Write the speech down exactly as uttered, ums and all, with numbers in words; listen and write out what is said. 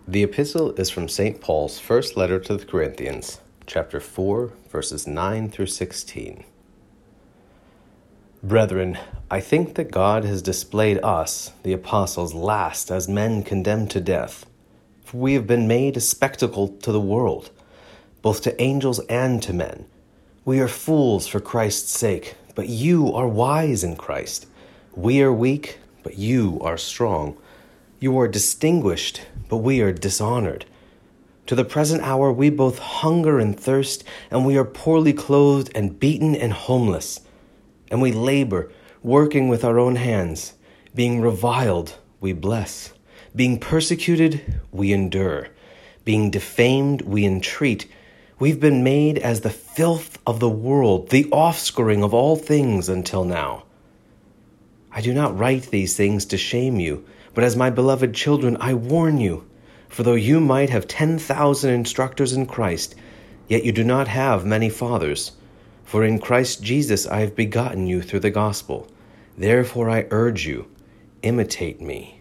The epistle is from Saint Paul's first letter to the Corinthians, chapter four, verses nine through sixteen. Brethren, I think that God has displayed us, the apostles, last as men condemned to death. For we have been made a spectacle to the world, both to angels and to men. We are fools for Christ's sake, but you are wise in Christ. We are weak, but you are strong. You are distinguished, but we are dishonored. To the present hour we both hunger and thirst, and we are poorly clothed and beaten and homeless. And we labor, working with our own hands. Being reviled, we bless. Being persecuted, we endure. Being defamed, we entreat. We've been made as the filth of the world, the offscouring of all things until now. I do not write these things to shame you, but as my beloved children, I warn you. For though you might have ten thousand instructors in Christ, yet you do not have many fathers. For in Christ Jesus I have begotten you through the gospel. Therefore I urge you, imitate me.